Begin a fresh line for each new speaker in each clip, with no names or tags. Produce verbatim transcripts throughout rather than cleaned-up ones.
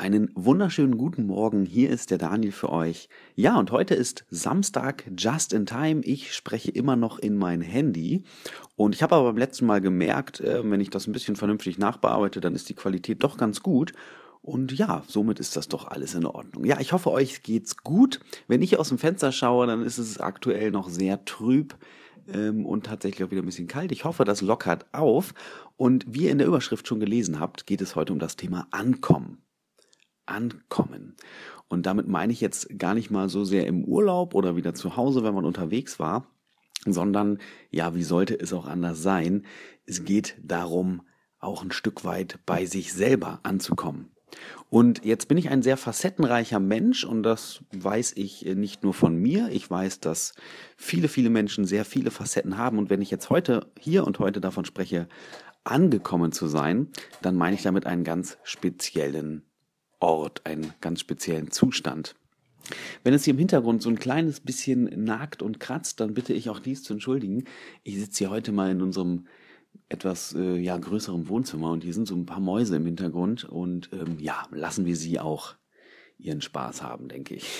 Einen wunderschönen guten Morgen, hier ist der Daniel für euch. Ja, und heute ist Samstag, just in time. Ich spreche immer noch in mein Handy und ich habe aber beim letzten Mal gemerkt, äh, wenn ich das ein bisschen vernünftig nachbearbeite, dann ist die Qualität doch ganz gut. Und ja, somit ist das doch alles in Ordnung. Ja, ich hoffe, euch geht's gut. Wenn ich aus dem Fenster schaue, dann ist es aktuell noch sehr trüb ähm, und tatsächlich auch wieder ein bisschen kalt. Ich hoffe, das lockert auf. Und wie ihr in der Überschrift schon gelesen habt, geht es heute um das Thema Ankommen. Ankommen. Und damit meine ich jetzt gar nicht mal so sehr im Urlaub oder wieder zu Hause, wenn man unterwegs war, sondern ja, wie sollte es auch anders sein? Es geht darum, auch ein Stück weit bei sich selber anzukommen. Und jetzt bin ich ein sehr facettenreicher Mensch und das weiß ich nicht nur von mir. Ich weiß, dass viele, viele Menschen sehr viele Facetten haben. Und wenn ich jetzt heute, hier und heute davon spreche, angekommen zu sein, dann meine ich damit einen ganz speziellen Ort, einen ganz speziellen Zustand. Wenn es hier im Hintergrund so ein kleines bisschen nagt und kratzt, dann bitte ich auch dies zu entschuldigen. Ich sitze hier heute mal in unserem etwas äh, ja, größeren Wohnzimmer und hier sind so ein paar Mäuse im Hintergrund und ähm, ja, lassen wir sie auch ihren Spaß haben, denke ich.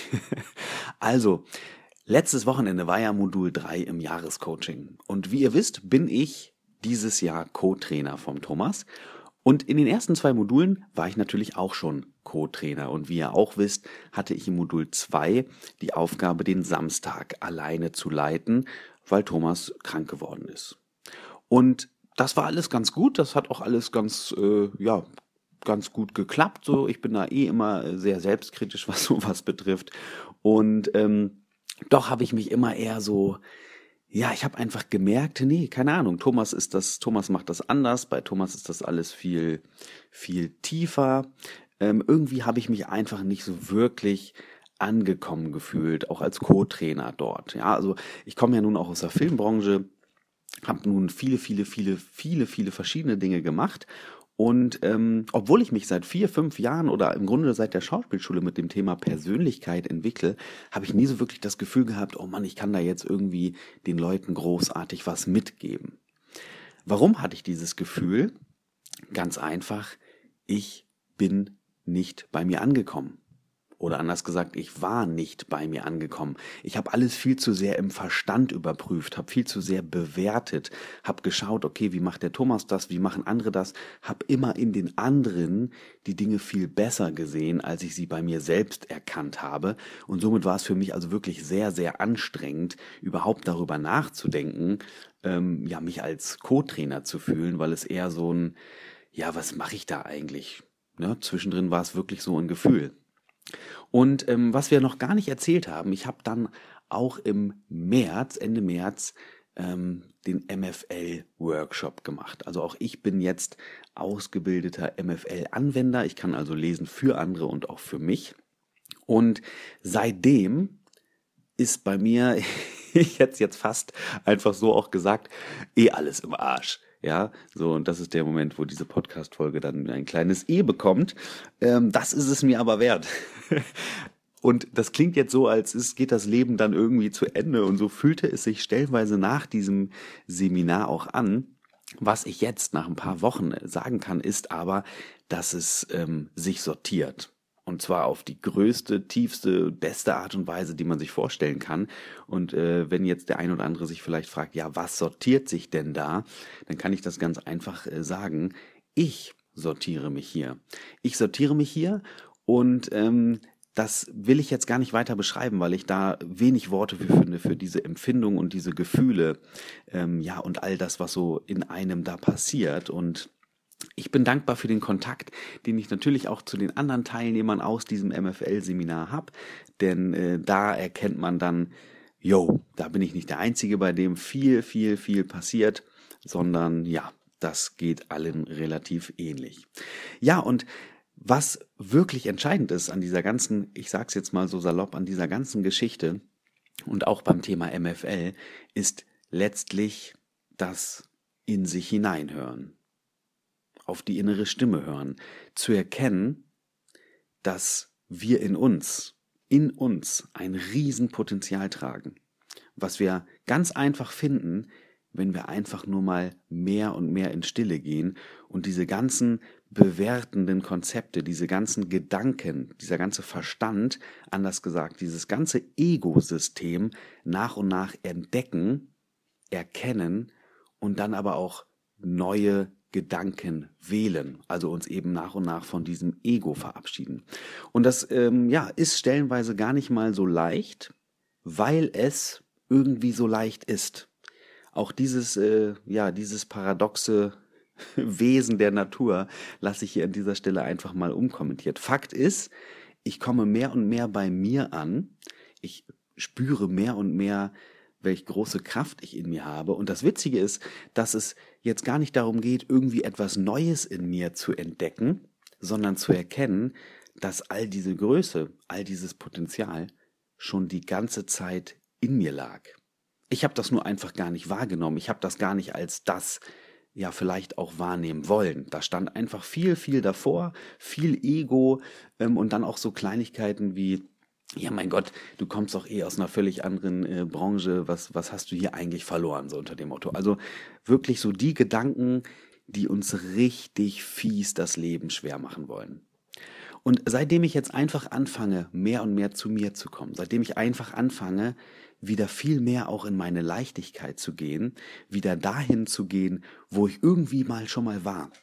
Also, letztes Wochenende war ja Modul drei im Jahrescoaching und wie ihr wisst, bin ich dieses Jahr Co-Trainer vom Thomas. Und in den ersten zwei Modulen war ich natürlich auch schon Co-Trainer. Und wie ihr auch wisst, hatte ich im Modul zwei die Aufgabe, den Samstag alleine zu leiten, weil Thomas krank geworden ist. Und das war alles ganz gut. Das hat auch alles ganz, äh, ja, ganz gut geklappt. So, ich bin da eh immer sehr selbstkritisch, was sowas betrifft. Und ähm, doch habe ich mich immer eher so... Ja, ich habe einfach gemerkt, nee, keine Ahnung, Thomas ist das, Thomas macht das anders, bei Thomas ist das alles viel, viel tiefer. Ähm, irgendwie habe ich mich einfach nicht so wirklich angekommen gefühlt, auch als Co-Trainer dort. Ja, also ich komme ja nun auch aus der Filmbranche, habe nun viele, viele, viele, viele, viele verschiedene Dinge gemacht. Und ähm, obwohl ich mich seit vier, fünf Jahren oder im Grunde seit der Schauspielschule mit dem Thema Persönlichkeit entwickle, habe ich nie so wirklich das Gefühl gehabt, oh Mann, ich kann da jetzt irgendwie den Leuten großartig was mitgeben. Warum hatte ich dieses Gefühl? Ganz einfach, ich bin nicht bei mir angekommen. Oder anders gesagt, ich war nicht bei mir angekommen. Ich habe alles viel zu sehr im Verstand überprüft, habe viel zu sehr bewertet, habe geschaut, okay, wie macht der Thomas das, wie machen andere das, habe immer in den anderen die Dinge viel besser gesehen, als ich sie bei mir selbst erkannt habe. Und somit war es für mich also wirklich sehr, sehr anstrengend, überhaupt darüber nachzudenken, ähm, ja, mich als Co-Trainer zu fühlen, weil es eher so ein, ja, was mache ich da eigentlich? Ne? Zwischendrin war es wirklich so ein Gefühl. Und ähm, was wir noch gar nicht erzählt haben, ich habe dann auch im März, Ende März, ähm, den M F L-Workshop gemacht. Also auch ich bin jetzt ausgebildeter M F L-Anwender. Ich kann also lesen für andere und auch für mich. Und seitdem ist bei mir, ich hätte es jetzt fast einfach so auch gesagt, eh alles im Arsch. Ja, so, und das ist der Moment, wo diese Podcast-Folge dann ein kleines E bekommt. Ähm, das ist es mir aber wert. Und das klingt jetzt so, als ist, geht das Leben dann irgendwie zu Ende. Und so fühlte es sich stellenweise nach diesem Seminar auch an. Was ich jetzt nach ein paar Wochen sagen kann, ist aber, dass es ähm, sich sortiert. Und zwar auf die größte, tiefste, beste Art und Weise, die man sich vorstellen kann. Und äh, wenn jetzt der ein oder andere sich vielleicht fragt, ja, was sortiert sich denn da? Dann kann ich das ganz einfach äh, sagen. Ich sortiere mich hier. Ich sortiere mich hier und ähm, das will ich jetzt gar nicht weiter beschreiben, weil ich da wenig Worte für finde, für diese Empfindung und diese Gefühle, ähm, ja, und all das, was so in einem da passiert. Und ich bin dankbar für den Kontakt, den ich natürlich auch zu den anderen Teilnehmern aus diesem M F L-Seminar habe, denn äh, da erkennt man dann, yo, da bin ich nicht der Einzige, bei dem viel, viel, viel passiert, sondern ja, das geht allen relativ ähnlich. Ja, und was wirklich entscheidend ist an dieser ganzen, ich sag's jetzt mal so salopp, an dieser ganzen Geschichte und auch beim Thema M F L, ist letztlich das in sich hineinhören. Auf die innere Stimme hören, zu erkennen, dass wir in uns, in uns ein Riesenpotenzial tragen, was wir ganz einfach finden, wenn wir einfach nur mal mehr und mehr in Stille gehen und diese ganzen bewertenden Konzepte, diese ganzen Gedanken, dieser ganze Verstand, anders gesagt, dieses ganze Ego-System nach und nach entdecken, erkennen und dann aber auch neue Gedanken wählen, also uns eben nach und nach von diesem Ego verabschieden. Und das ähm, ja, ist stellenweise gar nicht mal so leicht, weil es irgendwie so leicht ist. Auch dieses, äh, ja, dieses paradoxe Wesen der Natur lasse ich hier an dieser Stelle einfach mal unkommentiert. Fakt ist, ich komme mehr und mehr bei mir an. Ich spüre mehr und mehr, welche große Kraft ich in mir habe. Und das Witzige ist, dass es jetzt gar nicht darum geht, irgendwie etwas Neues in mir zu entdecken, sondern zu erkennen, dass all diese Größe, all dieses Potenzial schon die ganze Zeit in mir lag. Ich habe das nur einfach gar nicht wahrgenommen. Ich habe das gar nicht als das, ja, vielleicht auch wahrnehmen wollen. Da stand einfach viel, viel davor, viel Ego ähm, und dann auch so Kleinigkeiten wie, ja, mein Gott, du kommst doch eh aus einer völlig anderen äh, Branche, was, was hast du hier eigentlich verloren, so unter dem Motto. Also wirklich so die Gedanken, die uns richtig fies das Leben schwer machen wollen. Und seitdem ich jetzt einfach anfange, mehr und mehr zu mir zu kommen, seitdem ich einfach anfange, wieder viel mehr auch in meine Leichtigkeit zu gehen, wieder dahin zu gehen, wo ich irgendwie mal schon mal war,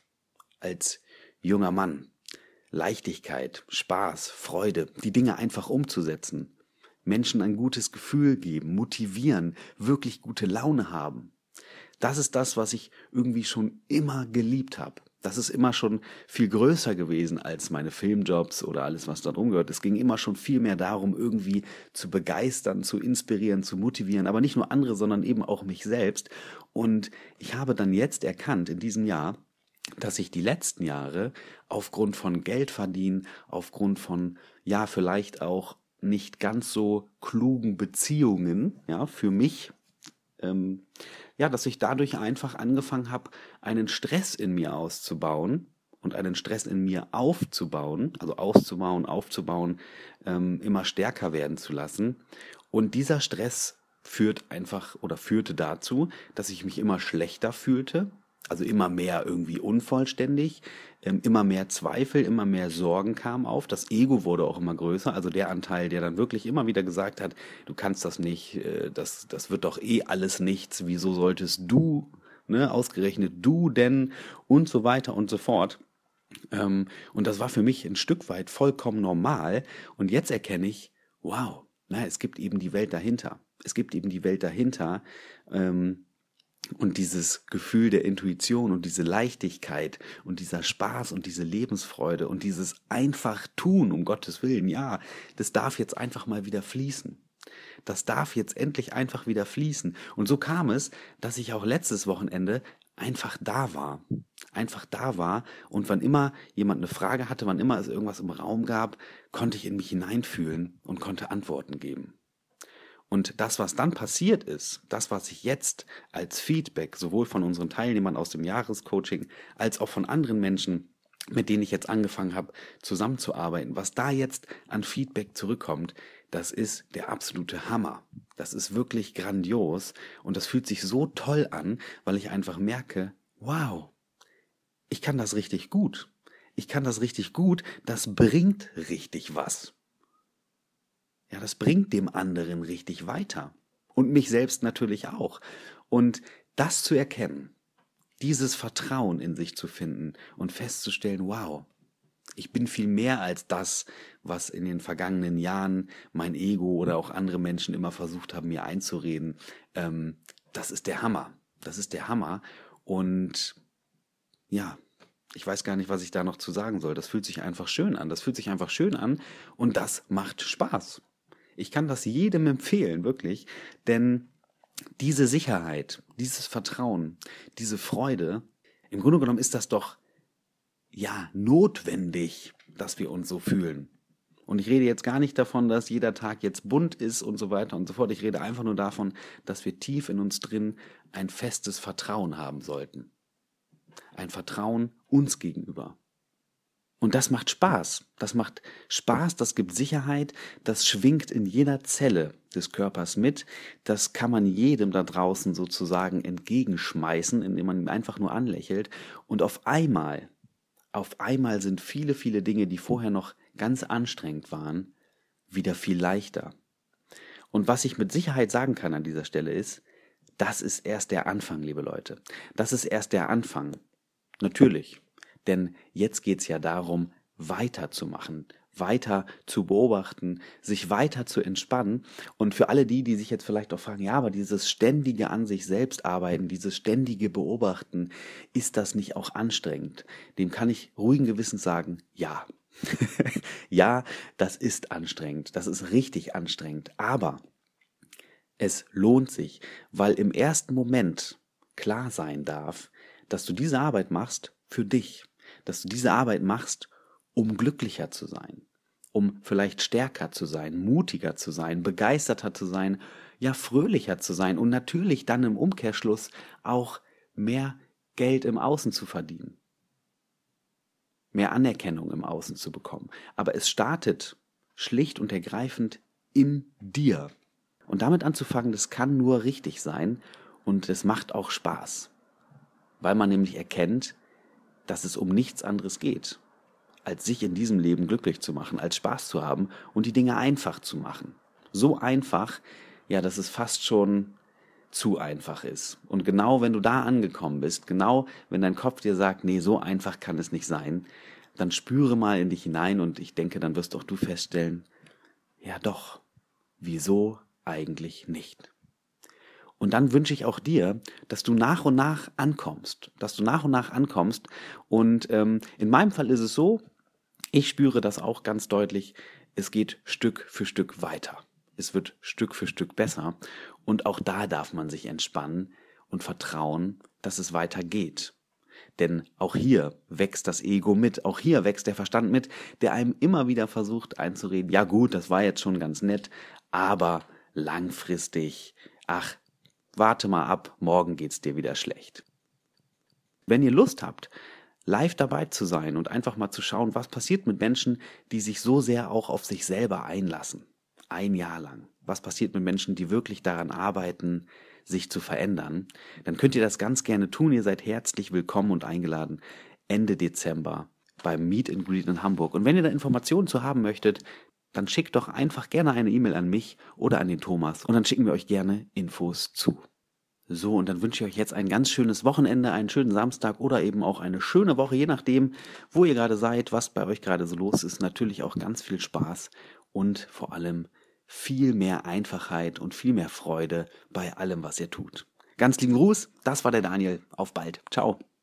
als junger Mann. Leichtigkeit, Spaß, Freude, die Dinge einfach umzusetzen, Menschen ein gutes Gefühl geben, motivieren, wirklich gute Laune haben. Das ist das, was ich irgendwie schon immer geliebt habe. Das ist immer schon viel größer gewesen als meine Filmjobs oder alles, was da drum gehört. Es ging immer schon viel mehr darum, irgendwie zu begeistern, zu inspirieren, zu motivieren, aber nicht nur andere, sondern eben auch mich selbst. Und ich habe dann jetzt erkannt in diesem Jahr, dass ich die letzten Jahre aufgrund von Geldverdienen, aufgrund von, ja, vielleicht auch nicht ganz so klugen Beziehungen, ja, für mich, ähm, ja, dass ich dadurch einfach angefangen habe, einen Stress in mir auszubauen und einen Stress in mir aufzubauen, also auszubauen, aufzubauen, ähm, immer stärker werden zu lassen. Und dieser Stress führt einfach oder führte dazu, dass ich mich immer schlechter fühlte, also immer mehr irgendwie unvollständig, ähm, immer mehr Zweifel, immer mehr Sorgen kamen auf. Das Ego wurde auch immer größer, also der Anteil, der dann wirklich immer wieder gesagt hat, du kannst das nicht, äh, das, das wird doch eh alles nichts, wieso solltest du, ne, ausgerechnet du denn und so weiter und so fort. Ähm, und das war für mich ein Stück weit vollkommen normal. Und jetzt erkenne ich, wow, na, es gibt eben die Welt dahinter. Es gibt eben die Welt dahinter. Ähm, und dieses Gefühl der Intuition und diese Leichtigkeit und dieser Spaß und diese Lebensfreude und dieses einfach tun, um Gottes Willen, ja, das darf jetzt einfach mal wieder fließen. Das darf jetzt endlich einfach wieder fließen. Und so kam es, dass ich auch letztes Wochenende einfach da war. Einfach da war und wann immer jemand eine Frage hatte, wann immer es irgendwas im Raum gab, konnte ich in mich hineinfühlen und konnte Antworten geben. Und das, was dann passiert ist, das, was ich jetzt als Feedback sowohl von unseren Teilnehmern aus dem Jahrescoaching als auch von anderen Menschen, mit denen ich jetzt angefangen habe, zusammenzuarbeiten, was da jetzt an Feedback zurückkommt, das ist der absolute Hammer. Das ist wirklich grandios und das fühlt sich so toll an, weil ich einfach merke, wow, ich kann das richtig gut. Ich kann das richtig gut, das bringt richtig was. Ja, das bringt dem anderen richtig weiter. Und mich selbst natürlich auch. Und das zu erkennen, dieses Vertrauen in sich zu finden und festzustellen, wow, ich bin viel mehr als das, was in den vergangenen Jahren mein Ego oder auch andere Menschen immer versucht haben, mir einzureden. Ähm, das ist der Hammer. Das ist der Hammer. Und ja, ich weiß gar nicht, was ich da noch zu sagen soll. Das fühlt sich einfach schön an. Das fühlt sich einfach schön an und das macht Spaß. Ich kann das jedem empfehlen, wirklich, denn diese Sicherheit, dieses Vertrauen, diese Freude, im Grunde genommen ist das doch, ja, notwendig, dass wir uns so fühlen. Und ich rede jetzt gar nicht davon, dass jeder Tag jetzt bunt ist und so weiter und so fort. Ich rede einfach nur davon, dass wir tief in uns drin ein festes Vertrauen haben sollten. Ein Vertrauen uns gegenüber. Und das macht Spaß. Das macht Spaß, das gibt Sicherheit, das schwingt in jeder Zelle des Körpers mit. Das kann man jedem da draußen sozusagen entgegenschmeißen, indem man ihn einfach nur anlächelt. Und auf einmal, auf einmal sind viele, viele Dinge, die vorher noch ganz anstrengend waren, wieder viel leichter. Und was ich mit Sicherheit sagen kann an dieser Stelle ist, das ist erst der Anfang, liebe Leute. Das ist erst der Anfang. Natürlich. Denn jetzt geht es ja darum, weiterzumachen, weiter zu beobachten, sich weiter zu entspannen. Und für alle die, die sich jetzt vielleicht auch fragen, ja, aber dieses ständige an sich selbst arbeiten, dieses ständige Beobachten, ist das nicht auch anstrengend? Dem kann ich ruhigen Gewissens sagen, ja. Ja, das ist anstrengend, das ist richtig anstrengend, aber es lohnt sich, weil im ersten Moment klar sein darf, dass du diese Arbeit machst für dich, dass du diese Arbeit machst, um glücklicher zu sein, um vielleicht stärker zu sein, mutiger zu sein, begeisterter zu sein, ja fröhlicher zu sein und natürlich dann im Umkehrschluss auch mehr Geld im Außen zu verdienen, mehr Anerkennung im Außen zu bekommen. Aber es startet schlicht und ergreifend in dir. Und damit anzufangen, das kann nur richtig sein und es macht auch Spaß, weil man nämlich erkennt, dass es um nichts anderes geht, als sich in diesem Leben glücklich zu machen, als Spaß zu haben und die Dinge einfach zu machen. So einfach, ja, dass es fast schon zu einfach ist. Und genau wenn du da angekommen bist, genau wenn dein Kopf dir sagt, nee, so einfach kann es nicht sein, dann spüre mal in dich hinein und ich denke, dann wirst auch du feststellen, ja doch, wieso eigentlich nicht? Und dann wünsche ich auch dir, dass du nach und nach ankommst, dass du nach und nach ankommst. Und ähm, in meinem Fall ist es so, ich spüre das auch ganz deutlich, es geht Stück für Stück weiter. Es wird Stück für Stück besser. Und auch da darf man sich entspannen und vertrauen, dass es weitergeht. Denn auch hier wächst das Ego mit, auch hier wächst der Verstand mit, der einem immer wieder versucht einzureden, ja gut, das war jetzt schon ganz nett, aber langfristig, ach, warte mal ab, morgen geht's dir wieder schlecht. Wenn ihr Lust habt, live dabei zu sein und einfach mal zu schauen, was passiert mit Menschen, die sich so sehr auch auf sich selber einlassen, ein Jahr lang. Was passiert mit Menschen, die wirklich daran arbeiten, sich zu verändern, dann könnt ihr das ganz gerne tun. Ihr seid herzlich willkommen und eingeladen Ende Dezember beim Meet and Greet in Hamburg. Und wenn ihr da Informationen zu haben möchtet, dann schickt doch einfach gerne eine E-Mail an mich oder an den Thomas und dann schicken wir euch gerne Infos zu. So, und dann wünsche ich euch jetzt ein ganz schönes Wochenende, einen schönen Samstag oder eben auch eine schöne Woche, je nachdem, wo ihr gerade seid, was bei euch gerade so los ist. Natürlich auch ganz viel Spaß und vor allem viel mehr Einfachheit und viel mehr Freude bei allem, was ihr tut. Ganz lieben Gruß, das war der Daniel. Auf bald. Ciao.